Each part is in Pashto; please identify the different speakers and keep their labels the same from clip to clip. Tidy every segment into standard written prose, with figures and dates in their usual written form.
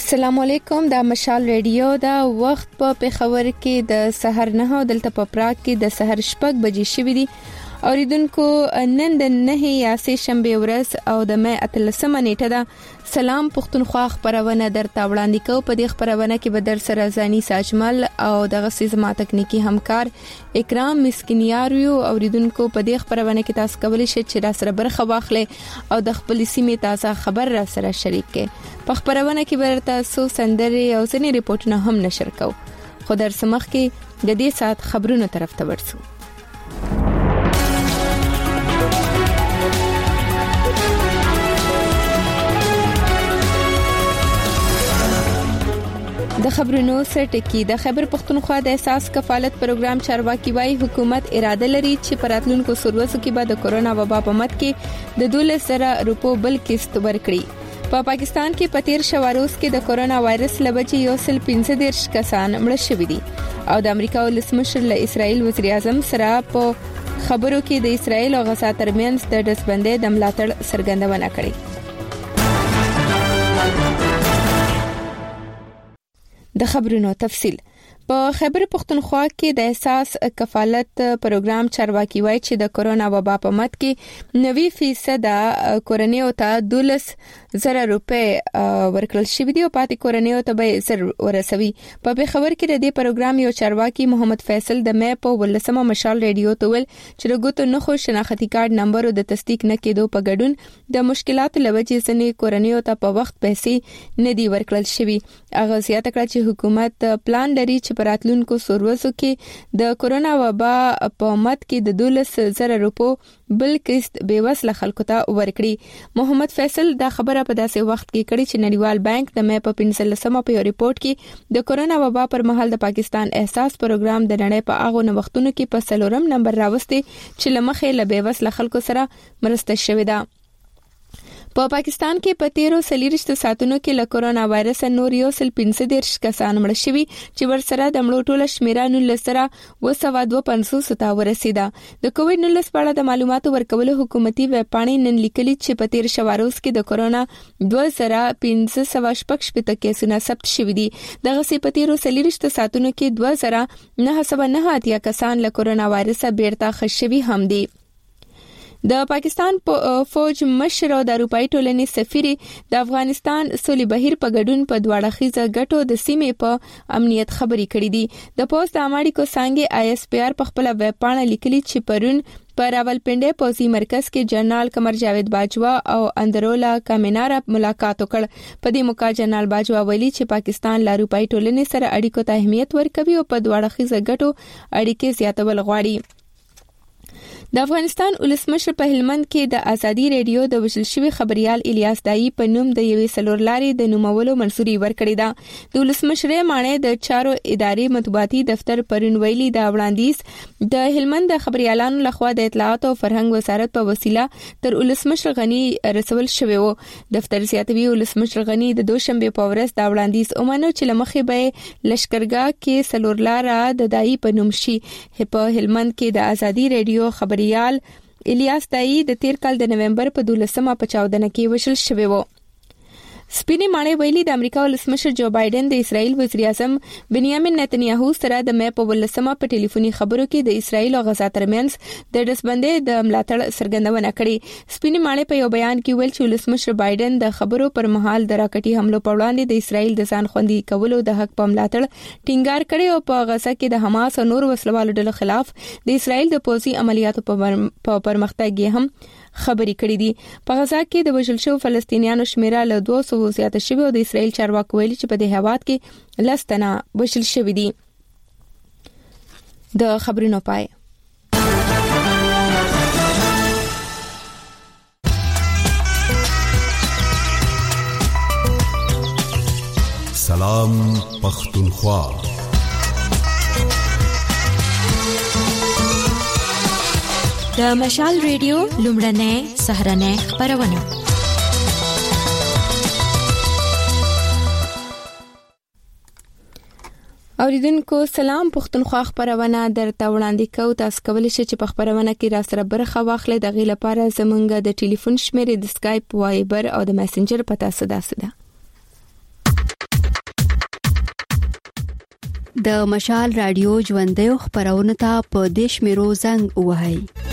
Speaker 1: السلام علیکم. دا مشال ریډیو دا وخت په پیښور کې د سحر 9 دلته په پراګ کې د سحر 6 بجې شوې دي. اوریدونکو نن د 9 یا شنبه ورځ او د مې 13 نیټه ده. سلام پښتونخوا خبرونه درته وړاندې کوم. په دې خبرونه کې به در سره زانی ساجمل او دغه سیزما تکنیکی همکار اکرام مسکینیاریو. اوریدونکو په دې خبرونه کې تاسو کولی شئ چې را سره برخه واخلئ او د خپل سیمې تازه خبر را سره شریک کړئ. په خبرونه کې برته سو سندري او ځینې ریپورتونه هم نشر کوو. خو در سمخ کې د دې سات خبرونو طرف ته ورسو. د خبرونو سرټکی د خیبر پختونخوا د احساس کفالت پروګرام چارواکي وايي حکومت اراده لري چې پراتلونکو سروسو کې به د کورونا وبا په مت کې د 12 روپو بل قسط ورکړي. په پاکستان کې په 13 شواروز کې د کورونا وایرس لبچې یو سل 15 کسان مړ شوي دي او د امریکا ولسمشر له اسرائیل وزیر اعظم سره په خبرو کې د اسرائیل او غزا ترمنځ د دسبندۍ د ملاتړ څرګندونه کړې. د خبرونو تفصیل. په خیبر پختونخوا کې د احساس کفالت پروګرام چارواکي وايي چې د کورونا وبا په مت کې 90% کورنیو ته 12,000 روپے ورکړل شوې دي او پاتې کورنیو ته به زر ورسوي. په خبر کې د دې پروګرام یو چارواکي محمد فیصل د مې په ولسمه مشال ریډیو ته ویل چې د ګوتو نخو شناختی کارت نمبر د تصدیق نه کېدو په ګډون د مشکلات لوجې ځنې کورنیو ته په وخت پیسې نه دی ورکړل شوې. هغه زیاته کړه چې حکومت پلان لري چې پراتلونکو سروسو کې د کورونا وبا په مت کې د 12,000 روپو بل قسط بیوسله خلکو ته ورکړي. محمد فیصل دا خبره په داسې وخت کې کړي چې نړیوال بانک د مې په 15 په یو ریپورت کې د کورونا وبا پر مهال د پاکستان احساس پروګرام د نړۍ په هغه وختونو کې په 4 نمبر راوستي چې لمخې له بیوسله خلکو سره مرسته شوې ده. په پاکستان کې په 13 ساعتونو کې له کورونا وایرس نور یو سل 15 کسان مړ شوي چې ورسره د مړو ټوله شمیره 1952 ته ورسیده. د کووډ 19 په اړه د معلوماتو ورکولو حکومتي ویب پاڼې نن لیکلي چې په 13 شواروز کې د کورونا 2560 کیسونه ثبت شوي دي. دغه سي په 13 ساعتونو کې 2989 کسان له کورونا وایرس بیرته خښوي هم دي. د پاکستان فوج مشر او د اروپאי ټولنې سفیر د افغانستان سولې بهیر په ګډون په دواړه خيزه ګټو د سیمې په امنیت خبري کړې دي. د پوسټ امریکا څنګه ISPR په خپل ویب پاڼه لیکلي چې پرون په راولپنډي پوزي مرکز کې جنرال قمر جاوید باجوا او اندرولا کامینارا ملاقات وکړ. په دې موقع جنرال باجوا ویلي چې پاکستان له اروپאי ټولنې سره اړیکو ته اهمیت ورکوي او په دواړه خيزه ګټو اړیکې زیاتول غواړي. د افغانستان ولسمشر په هلمند کې د ازادي ریډیو د وشل شوی خبريال الیاس دایی په نوم د یوې سلورلاري د نومولو منصوري ورکړی ده. د ولسمشر معنی د چارو ادارې مطبوعاتي دفتر پرون ویلي د وړاندیز د هلمند د خبريالانو لخوا د اطلاعات او فرهنګ وزارت په وسیله تر ولسمشر غنی رسول شوی وو. دفتر زیاتوي ولسمشر غنی د دوشنبه په ورځ د وړاندیز اومنو چې لمخې به لشکرګاه کې سلورلاره د دایی په نوم شي. په هلمند کې د ازادي ریډیو خبريال الیاس دایی د تیر کال د نومبر په 12 په 14 کې وشل شوی وو. سپینې معنی ویلي د امریکا ولسمشر جو بایدن د اسرائیل وزیر اعظم بنیامین نتنیاهو سره د مې په 12 په ټلیفوني خبرو کې د اسرائیل او غزا ترمنځ د دسبندۍ د ملاتړ څرګندونه کړې. سپینې معنی په یو بیان کې ویل چې ولسمشر بایدن د خبرو پر مهال د راکټي حملو په وړاندې د اسرائیل د ځان خوندي کولو د حق په ملاتړ ټینګار کړي او په غزا کې د حماس او نور وسلوالو ډلو خلاف د اسرائیل د پوځي عملیاتو په پرمختګ یې هم خبري کړې دي. په غزا کې د وژل شوو فلسطینیانو شمیره له 200 زیاته شوی او د اسرائیل چارواکو ویلي چې په دې هواد کې لستنه وژل شوی دي. د خبرونو پای.
Speaker 2: سلام پختونخوا.
Speaker 3: د مشال ریډیو لومړنۍ سهرنۍ خبرونه.
Speaker 1: اوریدونکو سلام پختونخوا خبرونه درته وړاندې کوو. تاسو کولی شئ چې په خبرونه کې را سره برخه واخلئ. د غي لپاره زمونږ د ټلیفون شمیرې د سکایپ، وایبر او د میسنجر پته ساده
Speaker 2: د مشال رادیو ژوندۍ خبرونه ته په دیش میرو زنګ وهاي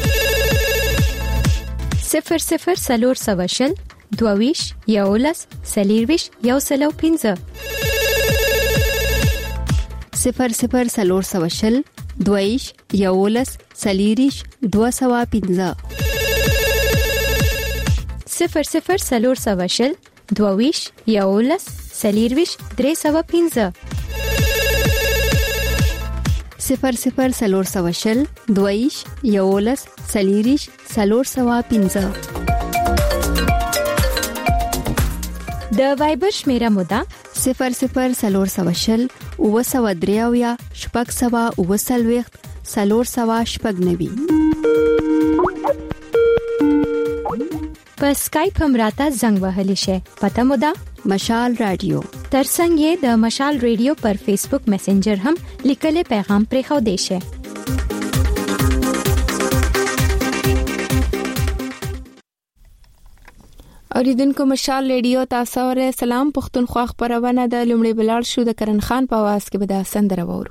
Speaker 3: 00 22 یولس سلیرویش یو سلو 15
Speaker 2: 00 22 یولس سلیریش 215
Speaker 3: 00 22 یولس سلیرویش 315
Speaker 2: 00 22 یولس سلیریش 315
Speaker 3: د وایبر شمیره مودا
Speaker 2: 00 وسودریاویا شپږ سوا وسلويخت سلور سوا شپږ نوي
Speaker 3: په سکایپ هم راته زنګ وهلی شي پته مودا
Speaker 2: مشال رادیو
Speaker 3: ترڅنګ یې د مشال رادیو پر فیسبوک میسنجر هم لیکلي پیغام پرې خو دی شي
Speaker 1: اوریدونکو مشال رادیو تاسو سره سلام پښتونخوا خبرونه د لومړي بلال شو د کرن خان په आवाज کې به د سندره وورو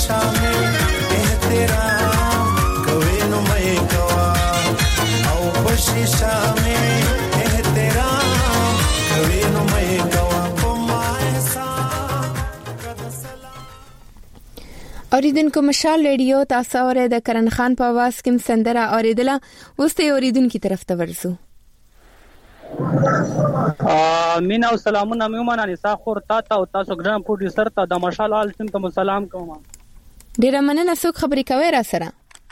Speaker 4: شامل احترام کوي نو مې کوا او خوشي شامل احترام کوي نو مې کوا کومه احسان
Speaker 1: اوریدونکو مشال ریډیو تاسو اورئ د کرن خان په आवाज کې سندره اوریدله. اوس ته اوریدونکو طرف ته ورسو.
Speaker 5: مینا او سلامونه میومانه نساء خور تا او تاسو ګرام پروډوسر ته د مشال آل ټیم ته سلام کوم.
Speaker 1: ډیر مننه. څوک خبرې کوي را سره؟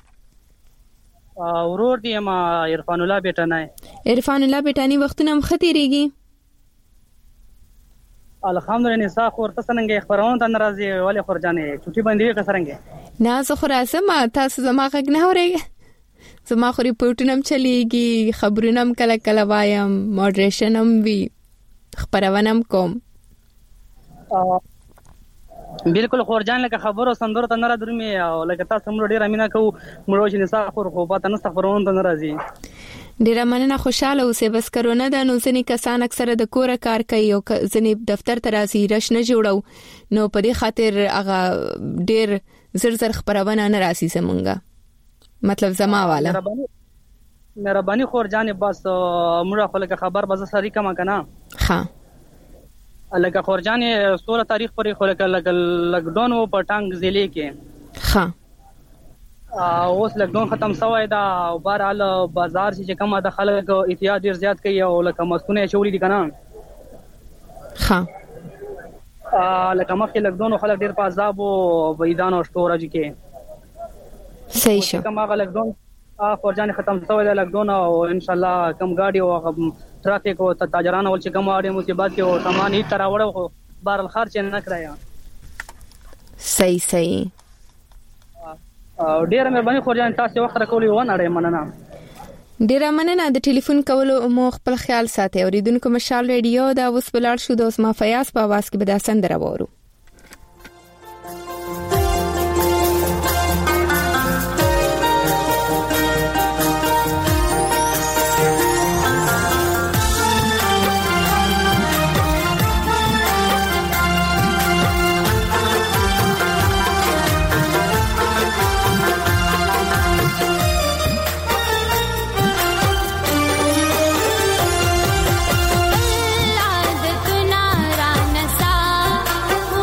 Speaker 5: ورور دی ما عرفان الله بیٹانی.
Speaker 1: عرفان الله بیٹانی وختونه مختيريږي.
Speaker 5: الحمدلله نساء خور ته څنګه خبرونه ته ناراضي ولې خور جانې چټي باندې کسرنګ
Speaker 1: نه زه خو راځم تاسو زما غږ نه اورئ. زما خو ریپورټونه چلیږي خبرونه کله کله وایم ماډریشن هم وی خبرونه کوم.
Speaker 5: بالکل خور جان لکه خبرو سندرو ته نه درمي او لکه تاسو موږ ډیر امینه کو موږ چې نساء خور خو پاتې نه خبرونه ته ناراضي.
Speaker 1: ډیر مننه. خوشاله اوسئ. بس کرونا د نو ځنې کسان اکثره د کوره کار کوي او ځنې دفتر ته راځي رش نه جوړو نو په دې خاطر هغه ډیر زر خبرونه نه راځي زمونږه مطلب زما والا
Speaker 5: مهرباني خور جان بس موږ خو لکه خبر بز سری کما کنه.
Speaker 1: ها
Speaker 5: لکه خور جان 16 تاریخ پورې خو لکه لاک ډاون و په ټانګ ضلع کې.
Speaker 1: ها
Speaker 5: اوس لاک ډاون ختم شوی دا او بهرحال بازار چې کومه د خلک احتیاط ډیر زیات کوي او لکه مسکونه چولې دي کنه.
Speaker 1: ها
Speaker 5: لکه مخکې لاک ډاون خلک ډیر په عذاب او وېدان او سټورج کې
Speaker 1: صحیح شو.
Speaker 5: کومه لاک ډاون فورجان ختم شوی دی لاک ډاون او ان شاء الله کم گاډي او ټرافیک او تاجرانو ول چې کوم اړې مصیبت کې او سامان یې تر وړو بهر خرچ نه کړایا.
Speaker 1: صحیح
Speaker 5: ډیر مهرباني خورجان تاسو وخت راکولې و نه اړې مننه.
Speaker 1: ډیر مننه. د ټلیفون کولو مو خپل خیال ساتئ. اوریدونکو مشال ریډیو دا اوس بلار شو د اسما فیاض په आवाज کې به دا سندره وورو.
Speaker 6: عادتنا را نسا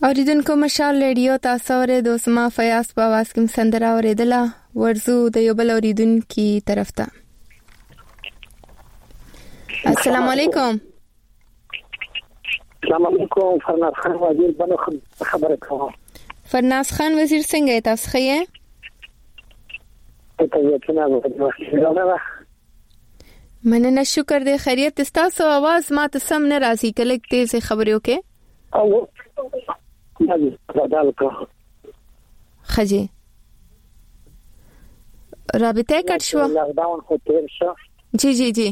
Speaker 1: اوریدونکو مشال ریډیو تاسو ورې د اسما فیاض په आवाज کې سندره اوریدله. ورزو د یو بل اوریدونکو طرف ته. السلام علیکم.
Speaker 6: السلام علیکم. فرناز خان وزیر بنو خبره کوم.
Speaker 1: فرناز خان وزیر څنګه تاسو ښه؟ مننه شکر دې خیریت تاسو आवाज ما ته سم نه راځي کله تیز خبرې وکې
Speaker 6: او بدل کو
Speaker 1: خجی رابطه کټ شو
Speaker 6: لاک ډاون خو تیر شو
Speaker 1: جی جی جی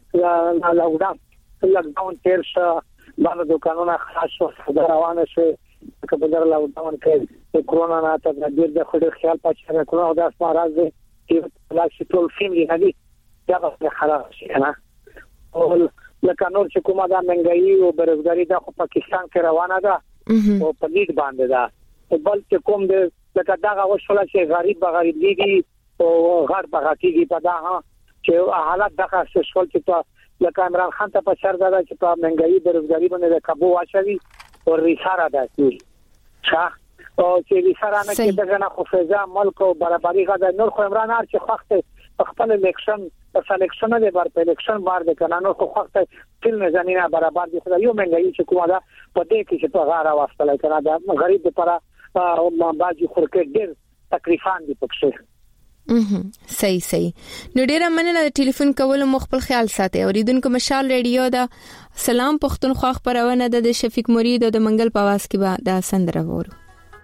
Speaker 6: لاک ډاون تیر شو باندې دکانونه خلاص شو روانه شو کله بدل لاک ډاون کې کرونا نه ته د دې خو خیال پاتې کرونا د اسما راځي چې لاک ټول فیملی هدي دا به خلاص شي نه او لکه نور چې کومه دا منګي او برزګاری دا خو پاکستان کې روانه ده او په دې باندې ده او بل چې کوم د لکه دا غوښتل چې غریب دي او غړ بغاتيږي په دا چې حالت دغه شول چې لکه عمران خان ته په شر ده چې په منګي برزګاری باندې د کابو واچوي او ریساره ده چې او چې ریساره نه کې دغه نه خو فضا ملک او برابرۍ غدا نور خو عمران هر چې وخت خپل الیکشن په سلیکشن دی بار په الیکشن بار د قانونو خو وخت تل نه زمينه برابر دي خو یو منګي چې کومه ده په دې کې چې په غاره واستل کنه دا غریب لپاره او ما باجی خورکه ډېر تکلیفان دي پکې
Speaker 1: صحیح نو ډیره مننه د ټلیفون کول مو خپل خیال ساتي. اوریدونکو مشال ریډیو دا سلام پښتونخوا خبرونه د شفیق مرید او د منګل په आवाज کې به دا سندره وورو.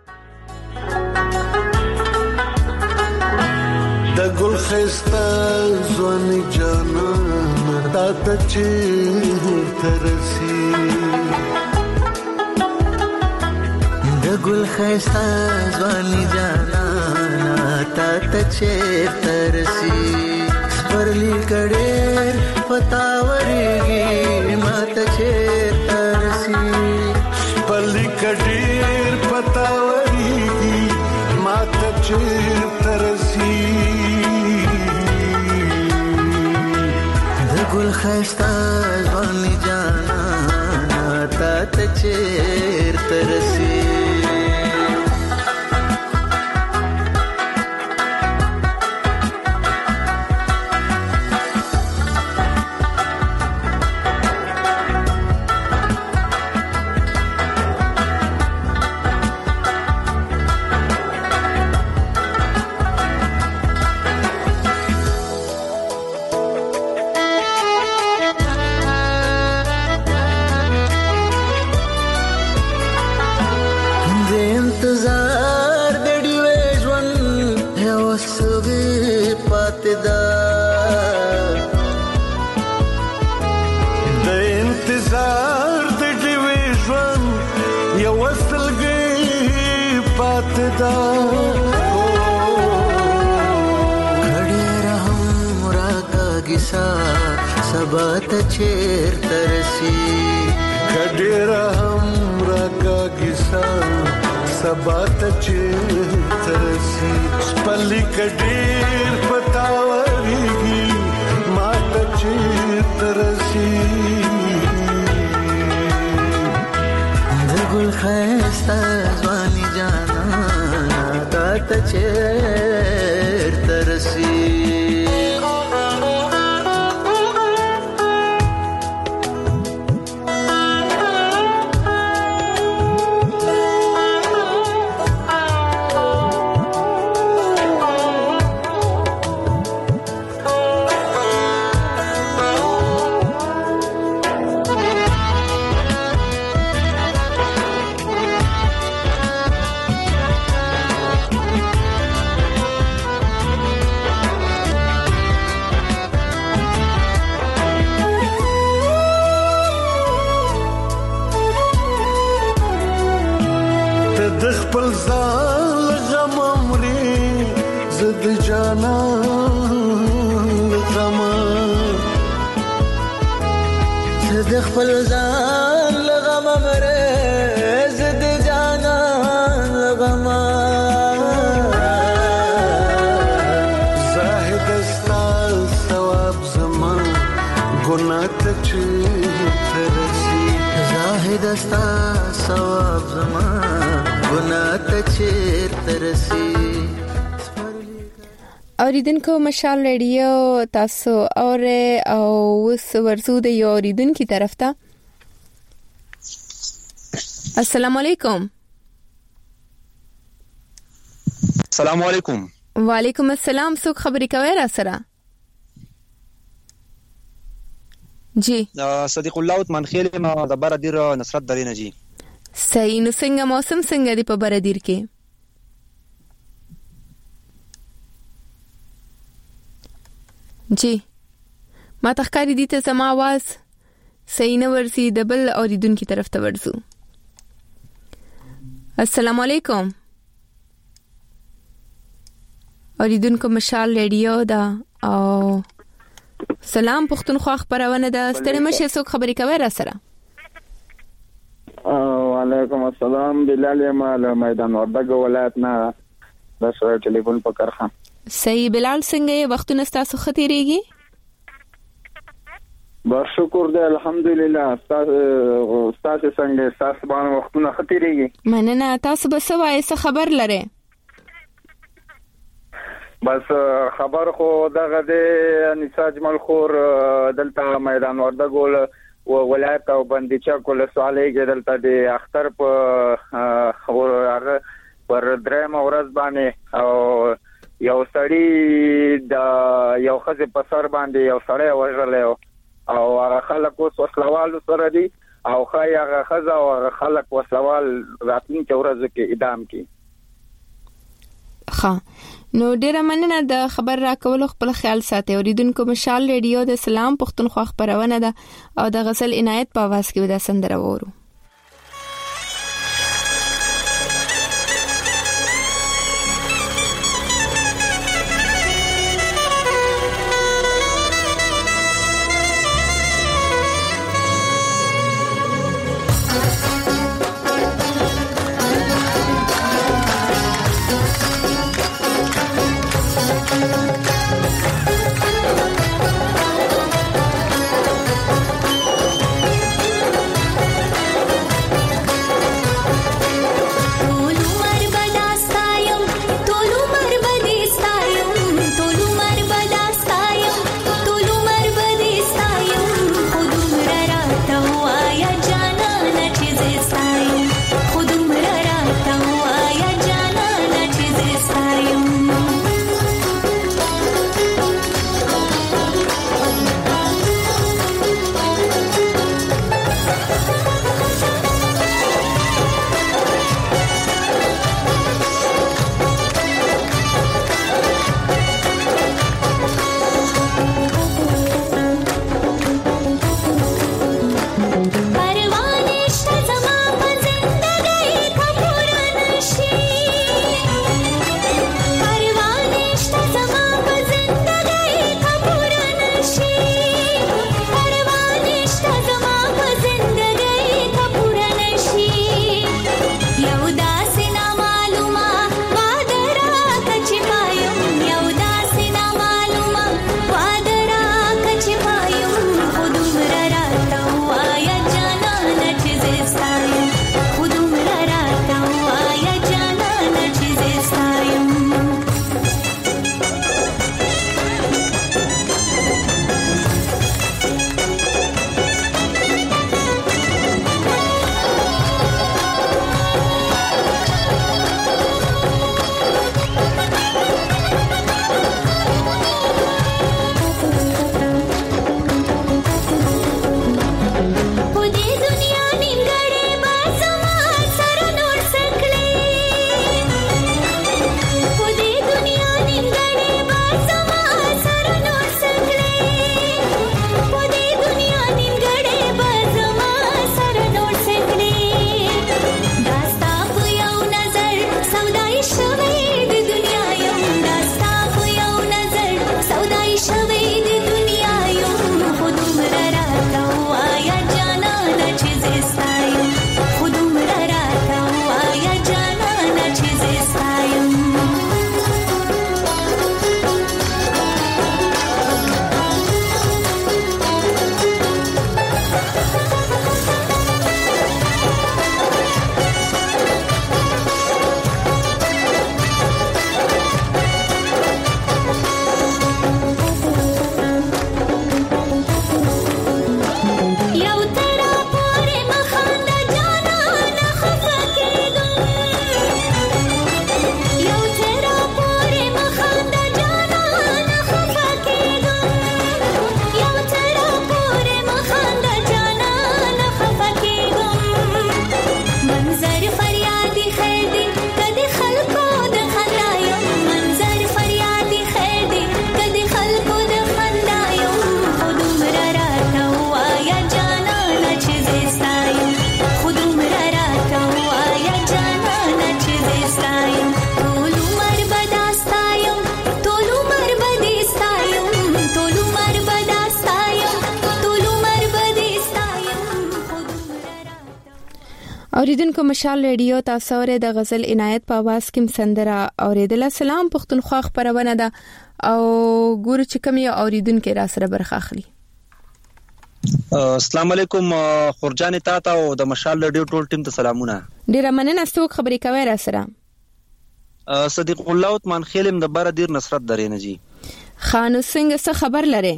Speaker 4: د ګل خستا ځواني جانا تا ته چې ترسي د ګل خستا ځواني جانا تا ته چې ترسي پرلی کډېر پتاوريږي ما ته چې ترسي پرلی کډېر پتاوريږي ما ته چې ترسي ګل خستا ځواني جانا تا ته چیر ترسي سبات چیر ترسی کډیر هم راکا گیسا سبات چیر ترسی پلی کډیر پتاوریږي مات چیر ترسی دګل خستا ځواني جانا تا چیر ترسی خپل ځان لغم مره زد جانا لغم زاهد استا ثواب زمان ګناه ته چې ترسي شاهد استا ثواب زما ګناه ته چیرته رسی.
Speaker 1: اوریدونکو مشال ریډیو تاسو او وس ورزو د یو اوریدونکو طرف ته. السلام علیکم.
Speaker 7: السلام علیکم.
Speaker 1: وعلیکم السلام. څوک خبرې کوي را سره؟ جی
Speaker 7: صدیق الله عثمان خیل ما د بردیر نصرت درینه جی.
Speaker 1: صحیح. نو څنګه موسم څنګه دی په بردیر کې؟ جی ما تخکاری دي ته زما आवाज صحیح نه ورسي د بل اوریدونکو طرف ته ورزو. السلام علیکم. اوریدونکو مشال ریډیو دا او سلام پښتونخوا خبرونه ده. ستړي مشه څوک خبرې کوي را سره؟
Speaker 8: وعلیکم السلام. بلال مال میدان وردګ ولایت نه د سره ټلیفون پکړه.
Speaker 1: صحیح. بلال څنګه یې وختونه تاسو ختیریږي؟
Speaker 8: بس شکر دې الحمدلله. تاسو څنګه تاسو باندې وختونه ختیریږي؟
Speaker 1: مننه. تاسو به څه وایي، څه خبر لرئ؟
Speaker 8: بس خبر خو دغه دې نساج ملخور دلته میدان وردګ ولایت او بندیچا کول سوالې کې دلته د اختر په هغه پر درېم ورځ باندې او یو سړی د یو خزه په سر باندې یو سړی وژل او هغه خلک اوس وسلوال سره دي او هغه خزه او هغه خلک وسلوال راتلونکي ورځ کې اعدام کی.
Speaker 1: ها نو ډیره مننه د خبر راکولو. خپل خیال ساتئ. اوریدونکو مشال ریډیو د سلام پښتونخوا خبرونه ده او د غزل عنایت په आवाज کې ودا سندره وورو. اوریدونکو مشال ریډیو تاسو ورې د غزل عنایت په आवाज کې سندره اوریدل. سلام پښتونخوا خبرونه ده او ګور چې کوم یو اوریدونکو را سره برخه اخلي.
Speaker 7: السلام علیکم خورجان تاته او د مشال ریډیو ټول ټیم ته سلامونه.
Speaker 1: ډیر مننه څوک خبرې کوي را سره؟
Speaker 7: صدیق الله عثمان خیلم د بار دیر نصرت درې نه جی.
Speaker 1: خانو څنګه څه خبر لري؟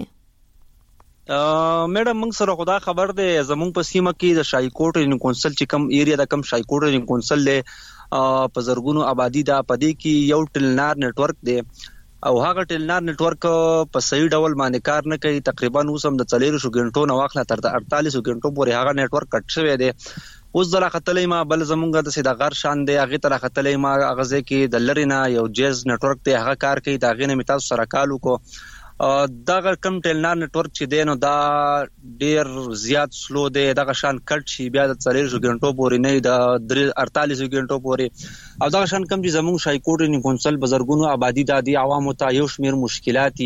Speaker 7: میډم موږ سره خدا خبر ده زموږ په سیمه کې د شایکوټ رینګ کونسل چې کم ایریا د کم شایکوټ رینګ کونسل له په زرګونو آبادی دا پدې کې یو ټلنار نتورک دی او هغه ټلنار نتورک په صحیح ډول باندې کار نه کوي. تقریبا اوسم د 400 غنټو نه واخله تر 48 غنټو پورې هغه نتورک کټ شوی دی. اوس دلا خطلې ما بل زمونږ د سیدا غر شان دی هغه تر خطلې ما غزه کې د لرینا یو جیز نتورک ته هغه کار کوي. دا غنه میتاس سره کالو کو دا کم ټلنار نتورک چې دینو دا ډیر زیات سلو دی. دا شان کټ شي بیا د 400 غنټو پورې نه د 48 غنټو پورې او دا شان کم چې زموږ شایکوټ رینګ کونسل بزرګونو آبادی د عوامو ته یو شمیر مشکلاتي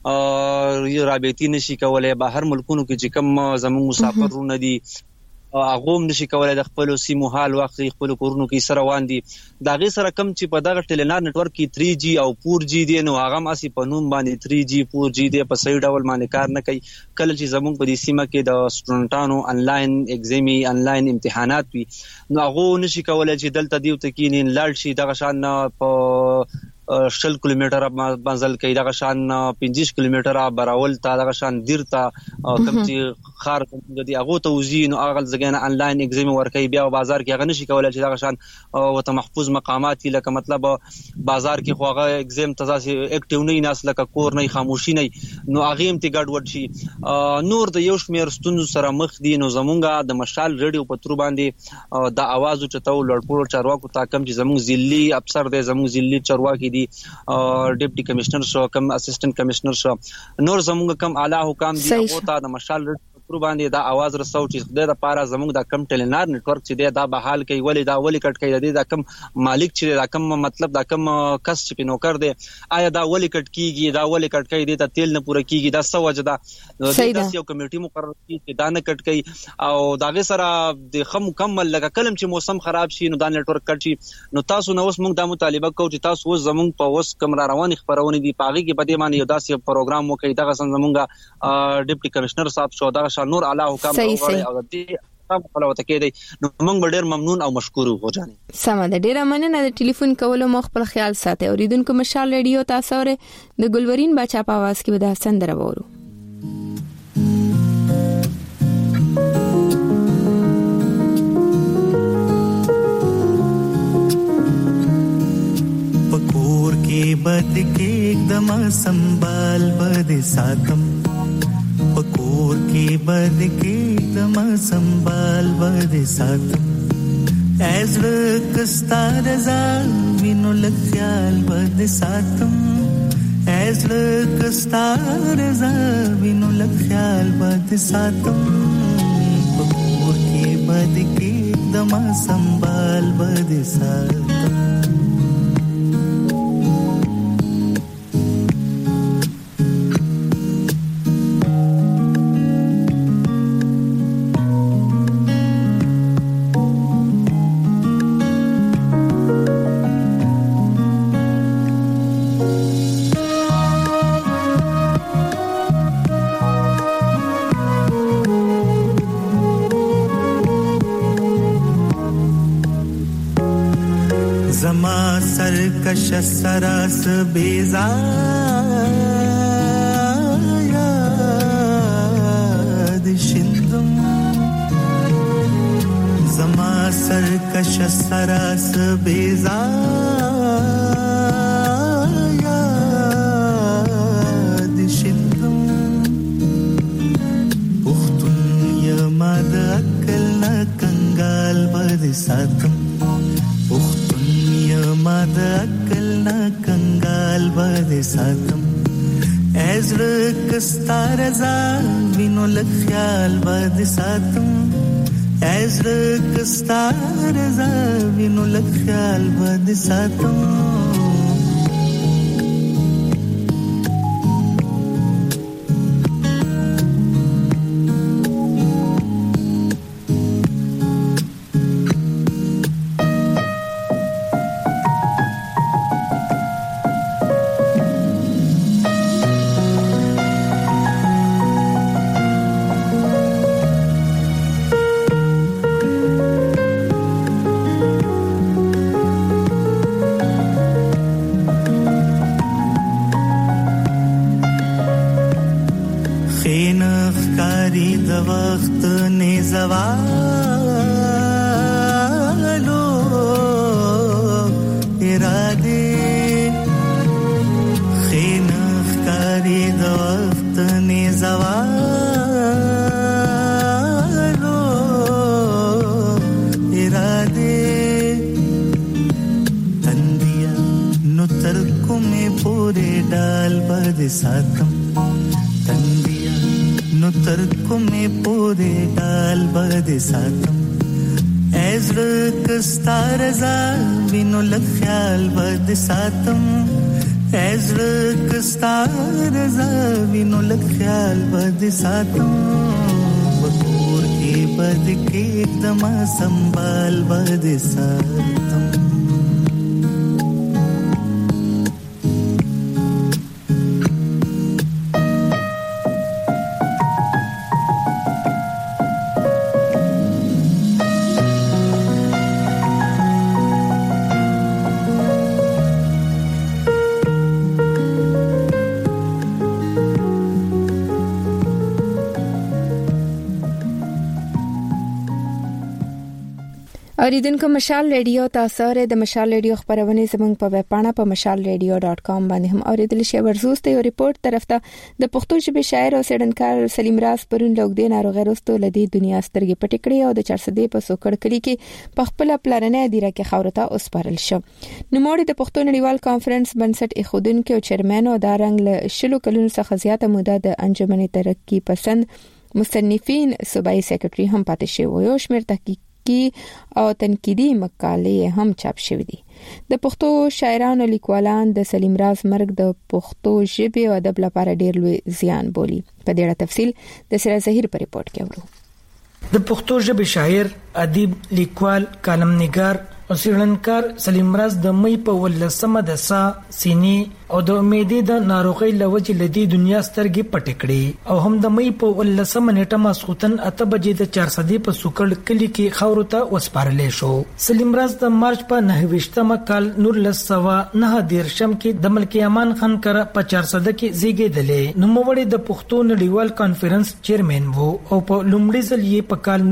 Speaker 7: رابطي نشي کولای. بهر ملکونو کې چې کم زموږ مسافرونه دي هغه هم نشي کولای د خپل سیمو حال وخت خپل کورونو کې سره روان دي. دا غي سره کم چې په دغه ټلنار نتورک کې 3G او 4G دی نو هغه ماسي په نوم باندې 3G 4G دی په صحیح ډول باندې کار نه کوي. کله چې زموږ په دې سیمه کې د سټوډنټانو انلاین ایگزامي انلاین امتحانات وي نو هغه نشي کولای چې دلته دیو تکینین لاړ شي. دغه شان په 60 کیلومتره منزل کې دغه شان 50 کیلومتره براول ته دغه شان دیر ته کم چې خار د هغه توزین او اغل زګنه انلاین ایگزام ورکي بیا بازار کې هغه نشي کولای چې دغه شان وته محفوظ مقامات لکه مطلب بازار کې خو هغه ایگزام تاسو اکټیو نه ناس لکه کور نه خاموشي نه نو هغه هم تی ګډ وډ شي. نور د یو شمیر ستونزو سره مخ دي نو زمونږه د مشال ریډیو په تر باندې د आवाज چتاو لړپور چارواکو تا کم چې زمونږ ضلعي افسر دی زمونږ ضلعي چارواکي دي ډیپټي کمشنر شو کم اسسټنټ کمشنر شو نور زموږ کم اعلی حکام دي او تا د مشال پر باندې دا आवाज رسو چې د لپاره زموږ د کم ټلنار نتورک چې دا بحال کوي ولې دا ولې کټ کوي دا کم مالک چې دا کم مطلب دا کم کس چې نوکر دی آیا دا ولې کټ کیږي دا ولې کټ کوي دا تیل نه پوره کیږي دا څه وجه ده د یو کمیټي مقرر کی چې دا نه کټ کوي او دا سره د خم مکمل لکه کلم چې موسم خراب شي نو دا نتورک کټ شي نو تاسو نو اوس موږ د مطالبه کوو چې تاسو اوس زموږ په اوس کم را روان خبرونه دي پاغي کې پدې باندې یو داسې پروګرام وکړي دا زموږ ډیپټي کمشنر صاحب شو دا نور اعلی حکام او دې خپلوته کېدی نو موږ ډېر ممنون او مشکور یو ځاني.
Speaker 1: سم ده ډېر مننه د ټلیفون کولو مخ خپل خیال ساتي. اوریدونکو مشال ریډیو تاسو ورې د ګلورین بچا په आवाज کې به د سندره وورو.
Speaker 9: پکور کې بد کې एकदम संभाल बद सातम پکور کې بد کې دم سنبال بد ساتم ایزر کستا رضا وینو لخیال بد ساتم ایزر کستا رضا وینو لخیال بد ساتم پکور کې بد کې دم سنبال بد ساتم کش سراس بیزا یاد شندم زما سر کش سراس بیزا یاد شندم پختون یماد اکل نا کنگال بد ساتم ماد اکل نا کنگال بد ساتم ایزر کستا رضا وینو لخیال بد ساتم ایزر کستا رضا وینو لخیال بد ساتم ښکاری د وخت نه زوالو اراده خین ښکاری د وخت نه زوالو اراده تندیا نو تر کومه پورې ډال بد ساتم تندیا نو تر کومه پورې ډال بد ساتم ازر کستار ز وینو لخیال بد ساتم ازر کستار ز وینو لخیال بد ساتم بکور کې بد کې دم سنبال بد ساتم
Speaker 1: اوریدونکو مشال ریډیو تاسو ر د مشال ریډیو خبرونه زموږ په ویب پاڼه په mashalradio.com باندې هم اوریدل شئ. ورزوسته یو ریپورت طرف ته د پښتو ژبې شاعر او سیډنکار سلیم راز پرون لوګدې ناروغي وروسته لدی دنیا سترګې پټې کړې او د 400 په سوکړ کلی کې په خپل پلاننه دیره کې خاورته اوسپارل شو. نوموړي د پښتو نړیوال کانفرنس بنسټ ایښودونکو او چیرمن او دارنګ له شلو کلونو څخه زیاته موده د انجمن ترقی پسند مصنفین صوبایي سیکریټري هم پاتې شوی او شمیر تحقیق کی او تنقیدی مقالې هم چاپ شوې دي. د پښتو شاعرانو لیکوالان د سلیم راز مرګ د پښتو ژبې او ادب لپاره ډېر لوی زیان بولي. په دې اړه تفصیل د سره ظهیر په ریپورت کې اورو.
Speaker 10: د پښتو ژبې شاعر، ادیب، لیکوال، کالمنګار او سیړنکار سلیم راز د مې په 18 د سینې او د امیدې د ناروغۍ لوجې لدی دنیا سترګې پټې کړې او هم د مې په 18 نیټه ماسخوتن 8 بجې د 400 په سوکړ کلی کې خاورو ته وسپارل شو. سلیم راز د مارچ په 29 کال 1909 کې د ملک امان خان کره په 400 کې زیږیدلې. نوموړی د پښتو نړیوال کانفرنس چیرمن وو او په لومړي ځل یې په کال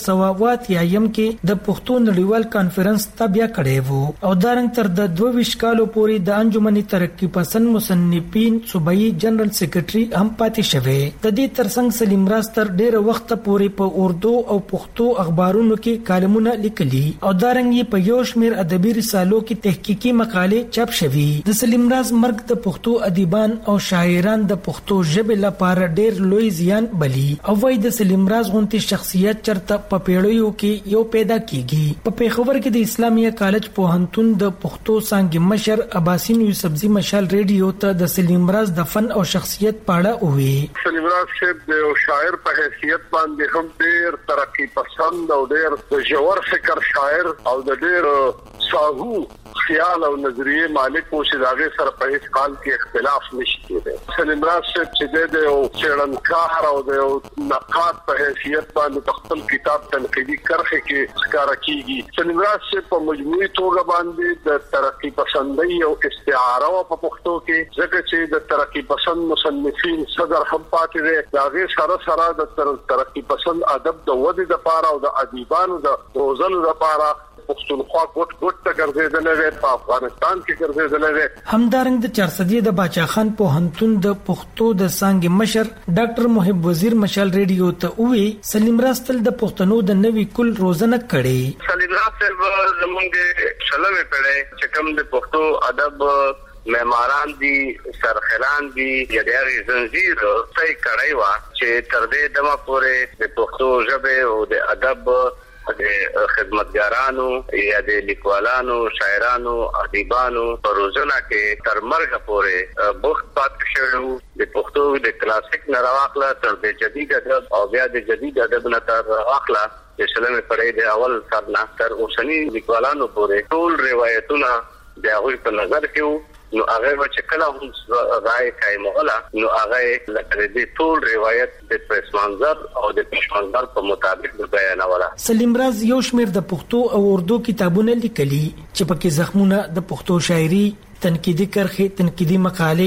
Speaker 10: 1908 کې د پښتو نړیوال کانفرنس تابع کړی وو او دارنګ تر د 22 کالو پورې د انجمن ترقی پسند مصنفین صوبایي جنرال سیکریټري هم پاتې شوی. د دې ترڅنګ سلیم راز تر ډیره وخت پورې په اردو او پښتو اخبارونو کې کالمونه لیکلي او دارنګ یې په یو شمېر ادبي رسالو کې تحقیقي مقالې چاپ شوي. د سلیم راز مرګ د پښتو ادیبان او شاعران د پښتو ژبې لپاره ډیر لوی زیان بلی او وای د سلیم راز غونتی شخصیت چرته په پیړیو کې یو پیدا کیږي. په پیښور کې د اسلامیه کالج پوهنتون د پښتو څانګې مشر عباسین یوسفزي مشال ریډیو ته د سلیم راز د فن او شخصیت پاړه وی.
Speaker 11: سلیم راز صاحب د شاعر په حیثیت باندې هم ډیر ترقی پسند او ډیر ژور فکر شاعر او د ډیر ساهو خیال او نظریه مالک او شداغه سره په هیڅ حال کې اختلاف نشته دی. سلیم راز صاحب چې د څېړنکار او د نقاد په حیثیت باندې خپل کتاب تنقیدي کرخه کې ښکارا کیږي. سلیم راز صاحب په مجموعي توګه باندې د ترقی پسندۍ او استعاره په پښتو کې ځکه چې د ترقی پسند مصنفین صدر هم پاتې دي. داغه سره د ترقی پسند ادب د ودې لپاره او د ادیبانو د روزلو لپاره پښتونخوا ګوت ته ګرځېدل دی، په افغانستان کې ګرځېدل دی.
Speaker 10: همدارنګ د 400 د باچا خان پوهنتون د پښتو د څانګې مشر ډاکټر محب وزیر مشال ریډیو ته وی سلیم راز تل د پښتنو د نوې کل روزنه کړي.
Speaker 11: سلیم راز زمونږ شلمه پړې چې کوم د پښتو ادب معماران دي، سرخلان دي، یا د زنجیر صحیح کړی و چې تر دې دمه پورې د پښتو ژبه او د ادب د خدمتګارانو یا د لیکوالانو، شاعرانو، ادیبانو په روزنه کې تر مرګ پورې بوخت پاتې شوی. د پښتو د کلاسیک نه راغله تر د جدید ادب او بیا د جدید ادب نه تر راغله د شلمه پړې د اول سر نه تر اوسنی لیکوالانو پورې ټول روایتونه د هغوی په نظر کې نو هغه چې کله هم راي قائموله نو هغه لکه دې ټول روایت د پرس منظر او د پېش منظر په مطابق بیانوله.
Speaker 10: سلیم راز یو شمېر د پښتو او اردو کتابونه لیکلي چې پکې زخمونه د پښتو شاعري، تنقیدي کرښې، تنقیدي مقالې،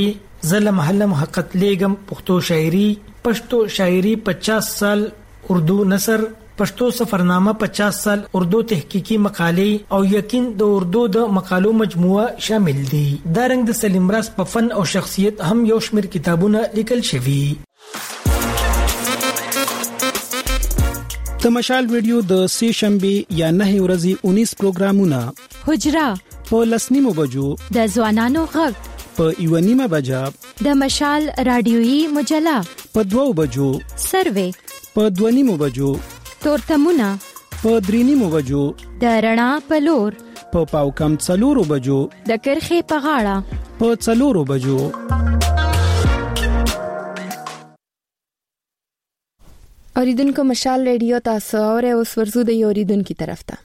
Speaker 10: زله محله محقق لیګم پښتو شاعري پښتو شاعري 50 سال اردو نثر پښتو سفرنامه 50 سال اردو تحقیقی مقالې او یقین د اردو د مقالو مجموعه شامل دي. دا رنګ د سلیم راز په فن او شخصیت هم یو شمېر کتابونه لیکل شوي.
Speaker 12: د مشال ریډیو د سه شنبه یا 9 ورځې 19 پروګرامونه
Speaker 3: حجرا
Speaker 12: په لسنیمو بجو
Speaker 3: د ځوانانو غږ
Speaker 12: په یونیمه بجا
Speaker 3: د مشال رادیويي مجله
Speaker 12: په 2 بجو
Speaker 3: سروې
Speaker 12: په 2 بجو
Speaker 3: تورتمونه
Speaker 12: په 3 بجو
Speaker 3: د رڼا په لور
Speaker 12: په پاو کم 4 بجو
Speaker 3: د کرخه په غاړه
Speaker 12: په 4 بجو.
Speaker 1: اوریدونکو مشال ریډیو تاسو اوره اوس ورزو د اوریدونکو طرف ته.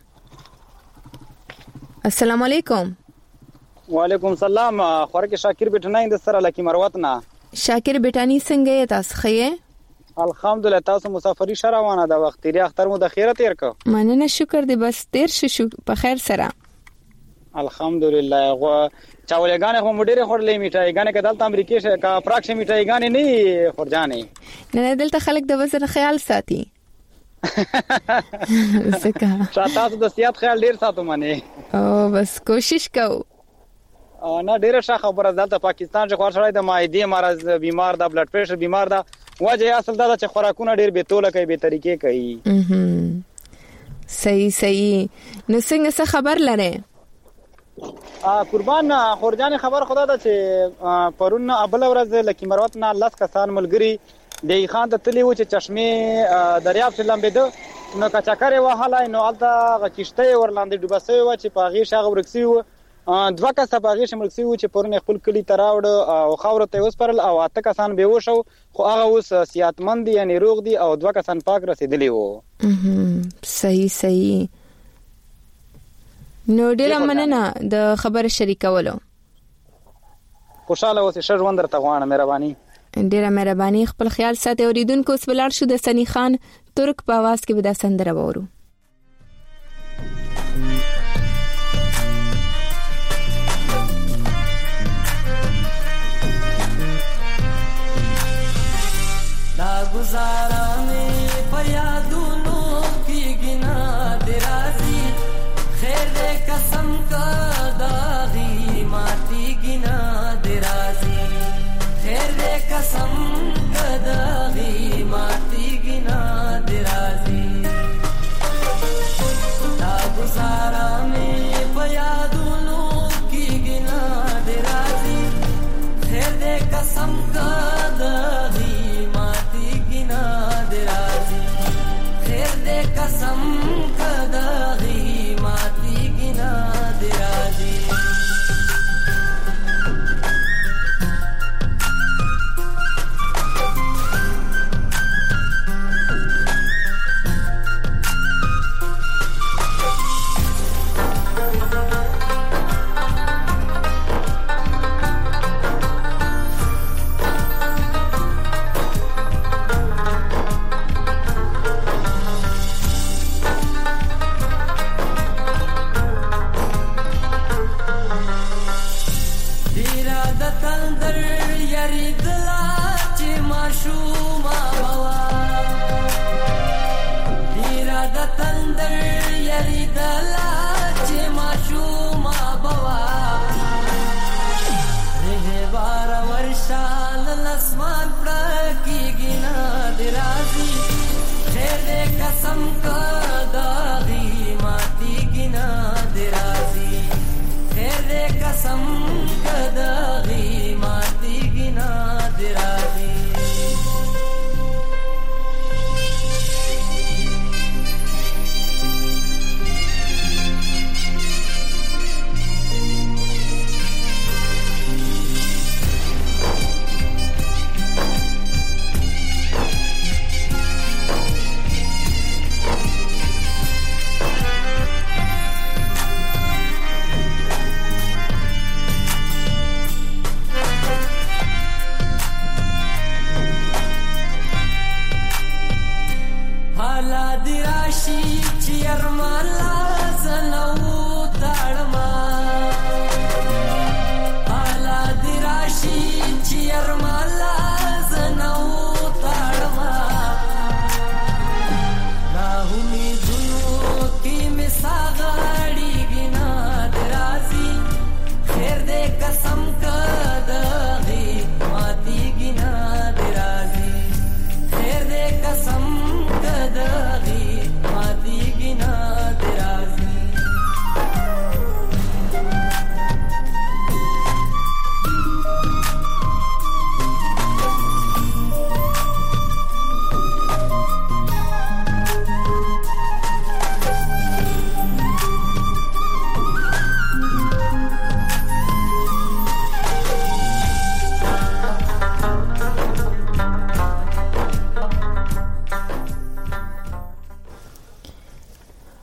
Speaker 1: السلام علیکم.
Speaker 13: وعلیکم السلام. خورکه شاکر بیٹانی د سره لکی مروت نه.
Speaker 1: شاکر بیٹانی څنګه تاسو خیه؟
Speaker 13: الحمدلله تاسو مسافری شروانه د وخت لري اختر مو د خیره تیر کو.
Speaker 1: مننه شکر دی بس تیر شو په خیر سره.
Speaker 13: الحمدلله غو چاولګانې هم ډېره خورلې میټایګانې کدل ته امریکای کا پراکش میټایګانې نه خورجانې
Speaker 1: نه دلته خلک د وزن خیال ساتي. زکه
Speaker 13: تاسو د صحت خیال ډېر ساتو منه
Speaker 1: او بس کوشش کوو.
Speaker 13: نه ډېر ښه خبره ده. پاکستان چې خور شړای د معدې مرز بیمار ده بلډ پریشر بیمار ده وجه اصل دا چې خوراکونه ډېر به توله کوي به طریقې کوي.
Speaker 1: صحیح نو څنګه خبر لره؟
Speaker 13: قربان خورجان خبر خدا ده چې پرون ابل ورځ لکی مروت نه لاس کسان ملګری د خان ته تلی و چې چشمه دریاب سلام بده نو کچکرې وهاله نو الته غکشته ورلاندې ډوبسوي و چې پاغي شاغ ورکسي و دوه کسه پاغي شملکسي و چې پرون خپل کلی تراوړ او خاور ته اوس پرل او اته کسان به وشو خو هغه اوس صحتمند یعنی روغ دي او دوه کسان پاک رسیدلی وو.
Speaker 1: صحیح نو ډیره مننه د خبر شریکولو.
Speaker 13: خوشاله اوسې ژوند درته غواړم. مهرباني
Speaker 1: ډیره مهرباني. خپل خیال ساتئ. اوریدونکو اوس ولاړ شو د سنی خان ترک په आवाज کې به دا سندره وورو.
Speaker 14: دا گزارا میں پیادونو کی گنا درازی خیر دے قسم کا داغی ماتی گنا درازی خیر دے قسم کا داغی ماتی گنا درازی دا گزارا میں پیادونو کی گنا درازی خیر دے قسم کا داغی ماتی گنا درازی خیر دے قسم کا داغی ماتی گنا درازی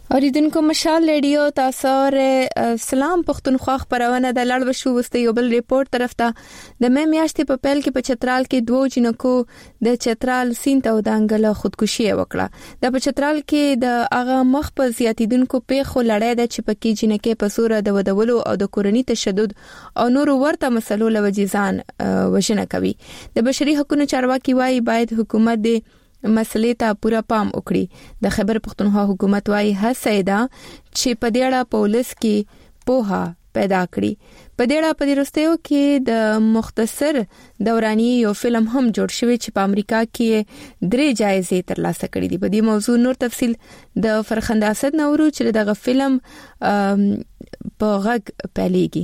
Speaker 1: اوریدونکو مشال ریډیو تاسو سلام پښتونخوا خبرونه د لړ وشو وسته یو بل ریپورت طرف ته د مې میاشتې په پیل کې په چترال کې دوه جنکو د چترال سینت او دانګل خودکشي وکړه د په چترال کې د اغه مخ په زیاتیدونکو پیښو لړۍ د چپکی جنکې په سور د ودولو او د کورنۍ تشدد او نور ورته مسلو لوجې ځان وژنه کوي د بشري حقوقو چارواکي وايي باید حکومت د مسلې ته پوره پام وکړي د خیبر پختونخوا حکومت وايي هڅه ده چې په دې اړه پولیس کې پوها پیدا کړي په دې اړه په وروستیو کې د مختصر دوراني یو فلم هم جوړ شوی چې په امریکا کې 3 جایزې ترلاسه کړې دي په دې موضوع نور تفصيل د فرخنده اسد نورو چې دغه فلم په غږ پیلېږي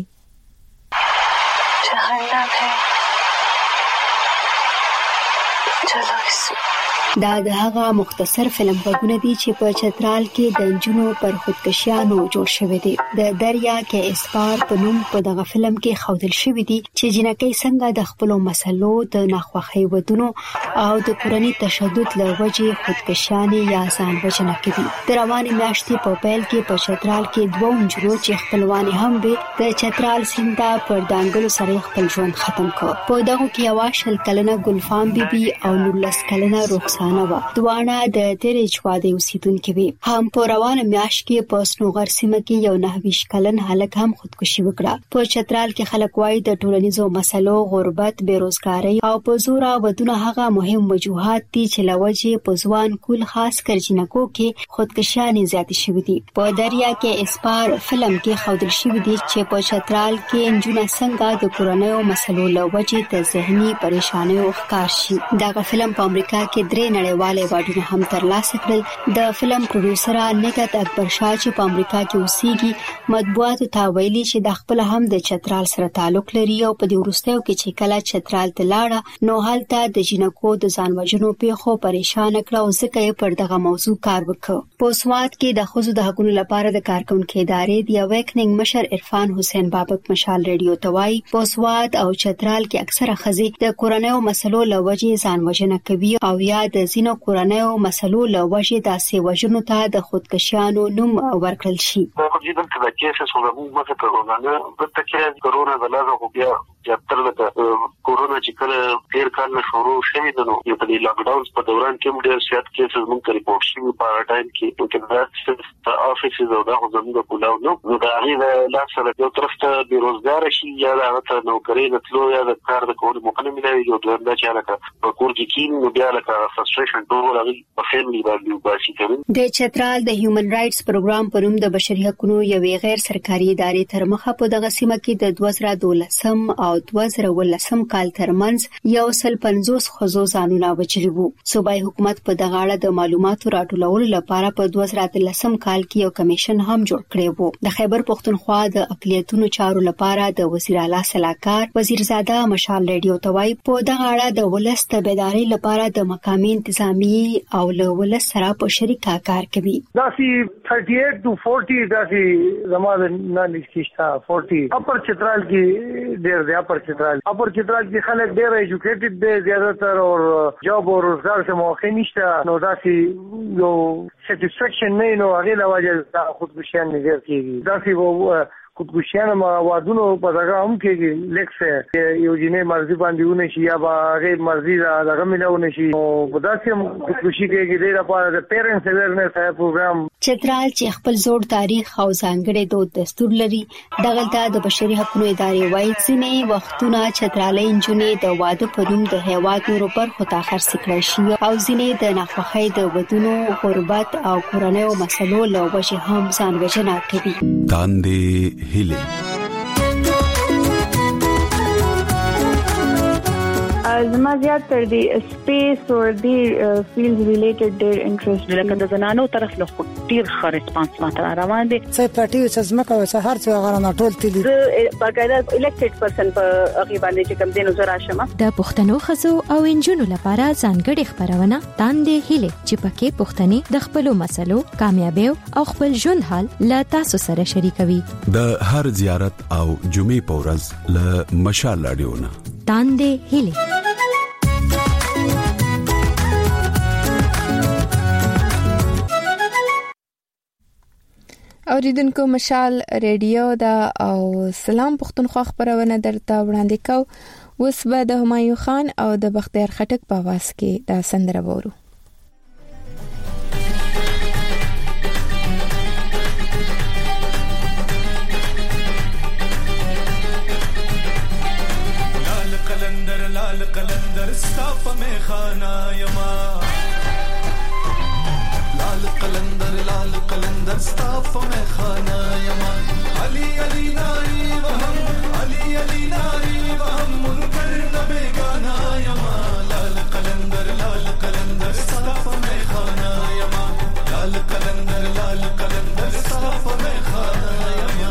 Speaker 2: دا د هغه مختصر فلم غږونه دي چې په چترال کې د انجونو پر خودکشیانو جوړ شوی دی د دریا کې اسپار په نوم په دغه فلم کې خوندل شوی دی چې جنکې څنګه د خپل مسلو د ناخوخي ودونو او د کورنۍ تشدد له وجې خودکشیانې یا ځان وژنه کوي د رواني میاشتې په پیل کې په چترال کې دوه انجونو چې خپلوان هم به د چترال سیندا پر دانګلو سره خپل ژوند ختم کړ په دغه کې یو شل کلنه ګلفام بیبي او 19 کلنه رخصانه دوانه د تیرې چوادې اوسیدونکو وي هم په روانه میاشت کې په سنوغر سیمه کې یو 29 کلن هلک هم خودکشي وکړه په چترال کې خلک وايي د ټولنیزو مسلو غربت بیروزګاری او په زور ودونه هغه مهم وجوهات دي چې لوجې په ځوان کول خاص کرجنکو کې خودکشیانې زیات شوې دي په دریا کې اسپار فلم کې خوندل شوی دی چې په چترال کې انجونه څنګه د کورنیو مسلو لوجې ته ذهني پریشانیو ښکار شي دا فلم په امریکا کې 3 نړیوالې واډونه هم ترلاسه کړل د فلم پروډوسر نګت اکبر شاه چې په امریکا کې اوسېږي مطبوعاتو ته ویلي چې د خپل هم د چترال سره تعلق لري او په دې وروستیو کې چې کله چترال ته لاړه نو هلته د جنکو د ځانوژنو پیښو پریشان کړ او ځکه یې پر دغه موضوع کار وکړ په سواد کې د خزو د حقوقو لپاره د کارکونکو ادارې د اویکننګ مشر عرفان حسین بابک مشال ریډیو توای په سواد او چترال کې اکثره خزي د کورنیو مسلو لوجې ځانوژنه کوي او یا د زینو کورنیو مسلو لوجې د سیوژنو ته د خودکشیانو نوم ورکړل شي
Speaker 15: په جدن کې د کیسه سولمو مخه کرونا نه د تکرار کرونا د لازم بیا چتر د کورونا چې کله تیر کال شروع شوی د نو په لاک ډاون په دوران کې ډېر زیات کیسز مونږ ریپورت شوی په ټایم کې چې دا افیسز او دا زموږ په لاو نو دا غیر لا سره یو طرف ته بیروزګار شي یا دا نوکری د تلو یا د کار د کول مقنه ملي یو دوه دا چې راکړه په کور کې کین نو بیا لکه فرستریشن ټول هغه په فیملی باندې وباسي کوي
Speaker 2: د چترال د هیومن رائټس پروګرام په نوم د بشري حقوقو یو غیر سرکاري ادارې تر مخه په دغه سیمه کې د 2012 او 2013 کال ترمنځ 150 خزو ځانونه وچري وو صوبایي حکومت په دغه اړه د معلوماتو راټولولو لپاره په 2013 کال کې یو کمیشن هم جوړ کړی وو د خیبر پختونخوا د اقلیتونو چارو لپاره د وزیر اعلی صلاحکار وزیرزاده مشال ریډیو توای په دغه اړه د ولس ته بیداری لپاره د مقامي انتظامی او له ولس سره په شریکه کار کوي
Speaker 16: دا سی 38 to 40 دا سی زموږ نه نشته 40 اپر چترال کې ډېر دی اپر چترال کې خلک ډېر ایجوکیټډ دي زیاتره او جاب او روزګار ته موقع نشته نو دا سی یو سټیسفیکشن نه نو هغه لواجه خودکشیان نه کیږي دا سی خودکشیان موادونو په دغه هم کې لیکسه یو جنې مرزي باندې ونه شي یا غیر مرزي دغه ملونه شي او په داسې خودکشي کې د لپاره د پیرنټس اویرنس پروګرام
Speaker 2: چترال چې خپل زوړ تاریخ او ځانګړي دود دستور لري دغلته د بشري حقوقو ادارې وايي چې وختونه چترالي انجونې د واده په نوم د هیواد نورو برخو ته خرڅ کړي شي او ځینې د ناخوخۍ د ودونو غربت او کورنیو مسلو له وجې هم ځان وژنه کوي
Speaker 17: تاندې هیله
Speaker 18: زما زیات تر دی سپیس او دی فیلډ ریلیټډ ډیر انټرست لکه د زنانو طرف له ډیر ښه ریسپانس ماته روان دي
Speaker 19: څه پټي څه زمکه او څه هر څه غره نه ټول تللی
Speaker 18: باقاعده الیکټډ پرسن په هغه باندې چې کوم دینو زرا شمه
Speaker 3: د پښتنو خزو او انجونو لپاره ځانګړي خبرونه تاندې هله چې پکې پښتني د خپل مسلو کامیابی او خپل ژوند حال لا تاسو سره شریکوي
Speaker 17: د هر زیارت او جمعې په ورځ له مشال اډیونه
Speaker 3: تاندې هله
Speaker 1: اوریدونکو مشال ریډیو دا او سلام پښتونخوا خبرونه درته وړاندې کو. اوس به د همایون خان او د بختیار خټک په आवाज کې دا سندره وورو.
Speaker 20: لال قلندر صاف میں خانہ یما لال قلندر صاف میں خانہ یما علی علی ناری وہم علی علی ناری وہم منکر نہ بیگانہ یما لال قلندر صاف میں خانہ یما لال قلندر صاف میں خانہ یما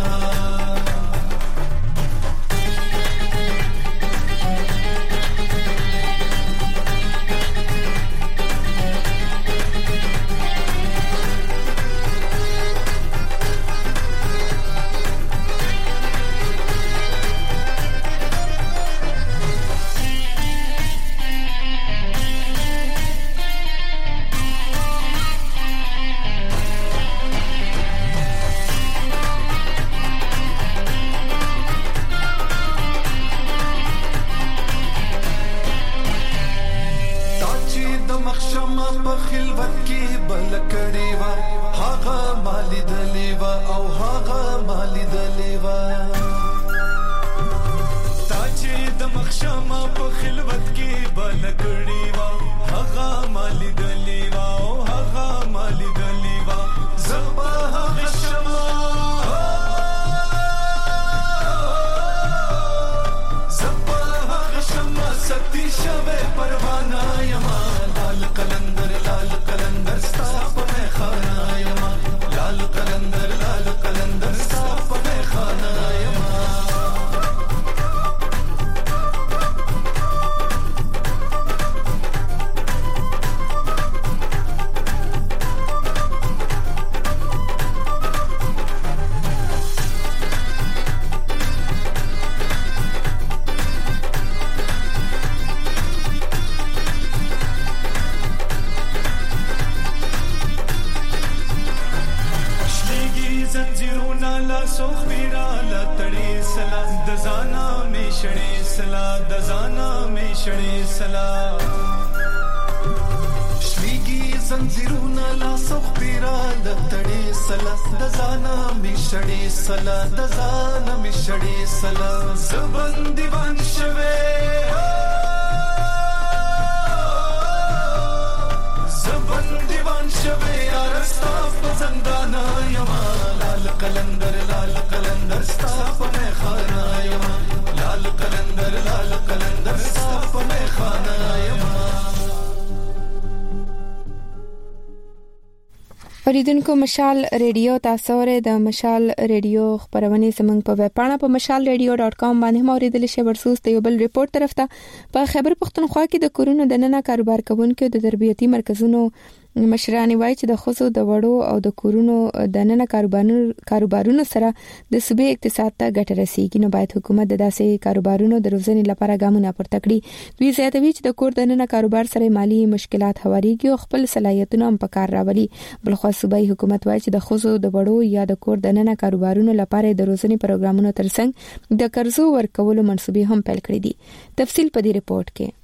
Speaker 1: اوریدونکو مشال ریډیو تاسو ورې د مشال ریډیو خبرونه زمنګ په ویب پاڼه په mashalradio.com باندې موریدل شي. ورسوس ته یو بل ریپورت طرف ته په خیبر پختونخوا کې د کورونو د نننه کاروبار کوونکو د تربیتي مرکزونو مشران وایي چې د خصو د وړو او د کورونو د نننه کاروبارونو سره د صوبې اقتصاد ته ګټه رسیږي. نو باید حکومت د داسې کاروبارونو د روزنې لپاره ګامونه پورته کړي. دوی زیاتوي چې د کور د نننه کاروبار سره مالی مشکلات هواريږي او خپل صلاحیتونه هم په کار راولي. بلخو صوبایي حکومت وایي چې د خصو د وړو یا د کور د نننه کاروبارونو لپاره د روزنې پروګرامونو ترڅنګ د قرضو ورکولو منصوبې هم پیل کړې دي. تفصیل په دې ریپورت کې.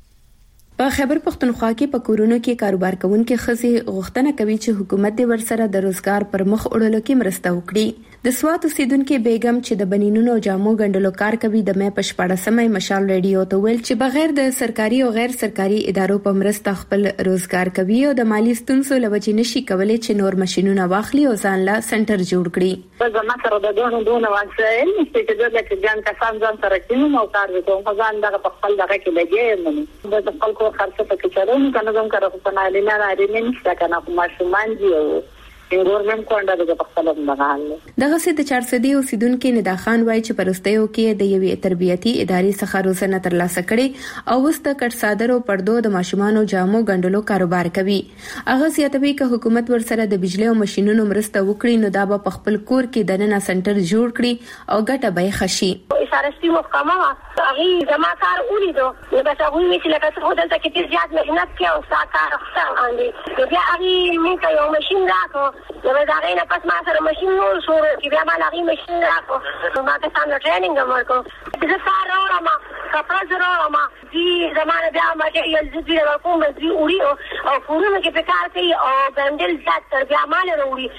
Speaker 1: په خیبر پختونخوا کې په کورونو کې کاروبار کوونکي ښځې غوښتنه کوي چې حکومت دې ورسره د روزګار پر مخ وړلو کې مرسته وکړي. د سوات اوسیدونکو بیگم چې د بنینونو جامو ګنډلو کار کوي د مې په 14مې مشال ریډیو ته ویل چې بغیر د سرکاري او غیر سرکاري ادارو په مرسته خپل روزګار کوي او د مالی ستونزو لوجې نشي کولای چې نور ماشينونه واخلي او ځان لا سنټر جوړ کړي.
Speaker 21: زما سره د دونه وسایل چې د لکه ځان کسان ځان سره کینو او کار وکړو ځان دغه په خپل دغه کې لګي د خپل کو خرڅ په کې چلو کنه زم کار په نه لینه لري نشته کنه په ماشومان دی او ګورنمنت کوانډه د خپل مغال
Speaker 1: دغه سي د 400 اوسیدونکو ندا خان وای چې پرستیو کې د یوې تربیتي ادارې څخه روزنه ترلاسه کړي او وست کټ صادرو پردو د ماشومانو جامو ګنډلو کاروبار کوي. هغه سیاتوي چې حکومت ورسره د بجلی او ماشينونو مرسته وکړي نو دا به خپل کور کې د نننه سنټر جوړ کړي او ګټه به خشي.
Speaker 21: اشاره ستې محکمه هغه زما کار ولیدو نو بس هغه چې لکه څه هوتل ته کې زیات مهنت کوي او ساکار خپل باندې بیا هغه موږ یو ماشين راکو
Speaker 5: نو دا غي نه پس ما سره ماشين نو شروع کی بیا ما لغي ماشين راکو ما ته سم ټریننګ ورکو چې سره راوړم کپڑا زراوړم دي زمانه بیا ما چې یل زدي راکوم دي وړي او فورونه کې په کار کوي او بندل ځات تر بیا مال وروړي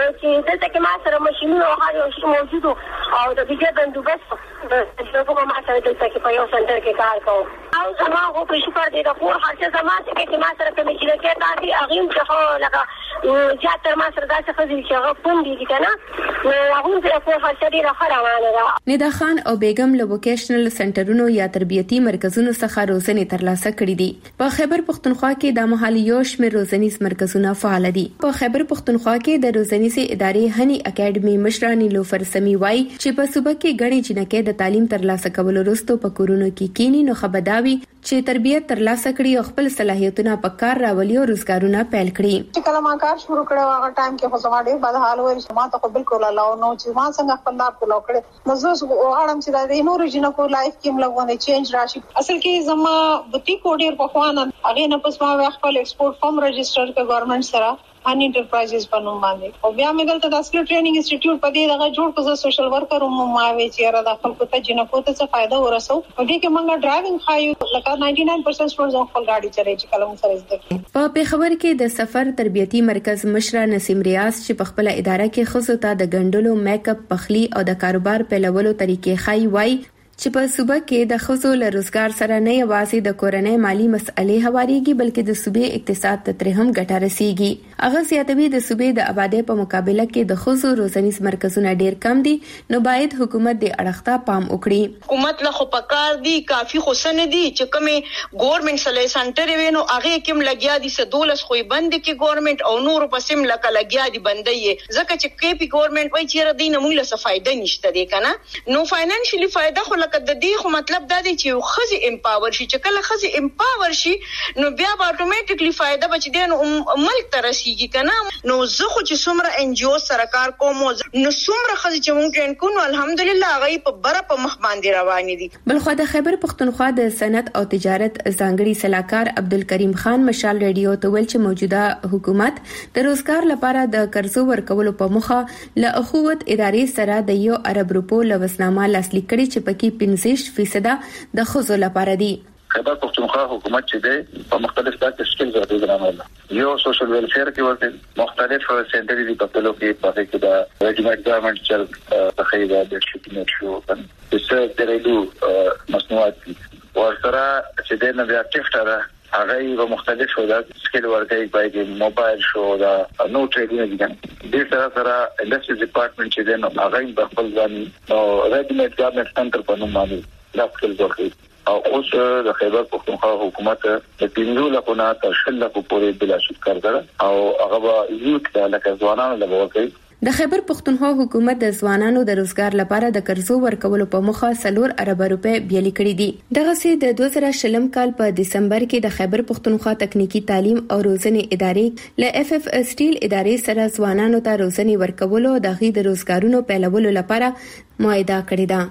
Speaker 5: چې دلته کې ما سره ماشين او هر یو شی موجود او د دې بندوبست د کومه ما سره دلته کې په یو سنټر کې کار کوم او زما خو په شکر دې د کور هر څه زما چې ما سره کوم چې کې تاسو اغیم چې لکه جاتر ما سره داسې خزي چې هغه پوندې کنه نو هغه په کور هر څه ډیره خروانه ده.
Speaker 1: ندا خان او بیگم له ووکیشنل سنټرونو یا تربیتی مرکزونو څخه روزنې ترلاسه کړې دي. په خیبر پختونخوا کې د محلي یو شمېر روزنیز مرکزونه فعال دي. په خیبر پختونخوا کې د روزنیز ادارې هني اکیډمي مشرانی لوفر سمي وای چې په صوبه کې غړي جنکه د تعلیم ترلاسه کولو وروسته په کورونو کې کینی نو خبرداوي چې تربیت ترلاسه کړي او خپل صلاحیتونه په کار راولي او روزګارونه پیل کړي.
Speaker 22: چې کله ما کار شروع کړو هغه ټایم کې خو زما ډېر بد حال وای چې ما ته بالکل علاوه نو چې ما څنګه خپل لار په لوکړې نو زه غواړم چې د نورو جنکو لایف کې ملګونه چینج راشي. اصل کې زما بوتیک کوډیر په خوانه هغه نه پس ما خپل ایکسپورټ فارم رجستر ک گورنمنت سره ان انټرپرایزز په نوم باندې او بیا مې دلته د اسکل ټریننګ انسټیټیوټ په دې دغه جوړ کړ سوشل ورکر مو ماوي چې را د خپل ته جنکو ته څه فائدہ ورسو او دې کې موږ ډرایوینګ خایو لکه 99% سټوډنټس خپل گاډي چلایي چې کله موږ سره زده.
Speaker 1: په پیښور کې د سفر تربیتی مرکز مشره نسیم ریاض چې په خپل اداره کې خصوصا ته د ګندلو میک اپ پخلی او د کاروبار په لولو طریقې خای وای چې په صوبه کې د خزو له روزګار سره نه یوازې د کورنۍ مالی مسئلې هواريږي بلکې د صوبې اقتصاد ته هم ګټه رسیږي. هغه زیاتوي د صوبې د آبادی په مقابله کې د خزو روزنیز مرکزونه ډیر کم دي نو باید حکومت د اړختا پام وکړي.
Speaker 23: حکومت له خو پکار دي کافي خوسن دي چې کومه ګورنمنت سلی سنټر وینو هغه کوم لګیا دي سدولس خو بند کې ګورنمنت او نور پسیم لکه لګیا دي بندي ځکه چې کېپی ګورنمنت وای چې ردی نه موږ له فائدہ نشته دي کنه نو فاینانشلی فائدہ خو لکه د دې خو مطلب دا دی چې خزي امپاور شي چې کله خزي امپاور شي نو بیا اتوماتیکلی فائدہ بچ دی نو ملک ترسيږي کنه نو زه خو چې څومره ان جی او سرکار کوم نو څومره خزي چې مونږ ټرین کوو الحمدلله هغه په بره په مخ باندې روان دي.
Speaker 1: بلخو د خیبر پختونخوا د صنعت او تجارت ځانګړي صلاحکار عبدالکریم خان مشال ریډیو ته ویل چې موجوده حکومت د روزګار لپاره د قرضو ورکولو په مخه له اخوت ادارې سره د $1 ارب لوسنامه لاسلیک کړي چې پکې 15% د خزو لپاره دي.
Speaker 24: خیبر پختونخوا حکومت چې ده په مختلف ډول سکیل غوړي یو سوشل ویلفیر کې ورته مختلف سنټر دي په تلو کې په کې دا ریجمنټ ګورنمنت چې په خیبر د شپږ شو چې درېدو مصنوعات ورسره چې د نویا ټیفټر هغه یو مختلف سکیل ورته په موبایل شو دا نو ټریډینګ دي د سره انډستری ډپارټمنټ چې ده هغه په خپل ځان او ریجمنټ ګورنمنت سنټر په نوم باندې لا خپل ورکړي او اوس د خیبر پختونخوا حکومت د 15 لکونه تر 10 لکو پورې بلا شک کړل او هغه یوت د لکه ځوانانو لپاره کوي.
Speaker 1: د خیبر پختونخوا حکومت د ځوانانو د روزګار لپاره د قرضو ورکولو په مخه $4 ارب بیلي کړي دي. دغه سي د 2020 کال په دسمبر کې د خیبر پختونخوا تکنیکی تعلیم او روزنې ادارې له FF سټیل ادارې سره ځوانانو ته روزنې ورکولو د غي د روزګارونو پیلولو لپاره معاهده کړې ده.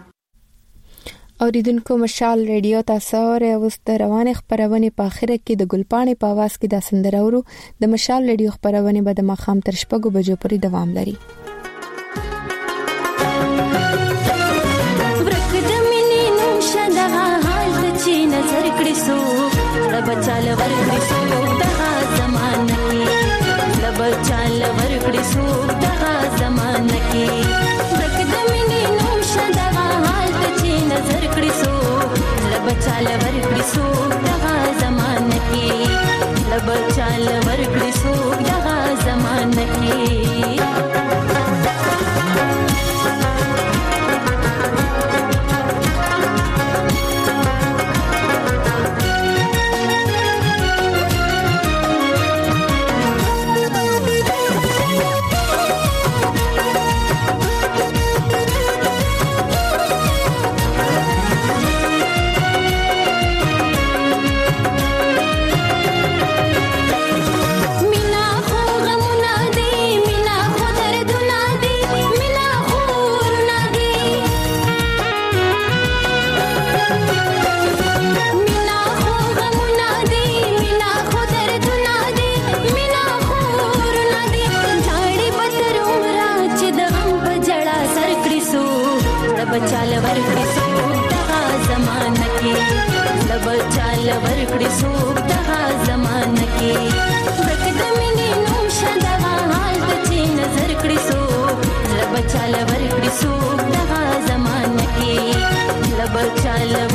Speaker 1: اوریدونکو مشال ریډیو تاسو اوس روانه خبرونه په اخر کې د ګلپانې په आवाज کې د سندرورو د مشال ریډیو خبرونه به د مخام تر 6 بجو پورې دوام لري.
Speaker 25: ورکه د مینې نو شدغه حال چې نظر کړې سو رب چاله ور کړې سو دغه زمانه کې رب چاله ور کړې سو دغه زمانه کې ورکه د مینې نو شدغه حال چې نظر کړې سو رب چاله ور کړې سو دغه زمانه کې رب چاله ور کړې سو دغه زمانه کې چاله ورکړي څوک دغه زمانه کې ورک د مینې نوم شه دغه حال ته چې نظر کړي څوک زړه به چاله ورکړي څوک دغه زمانه کې زړه به چاله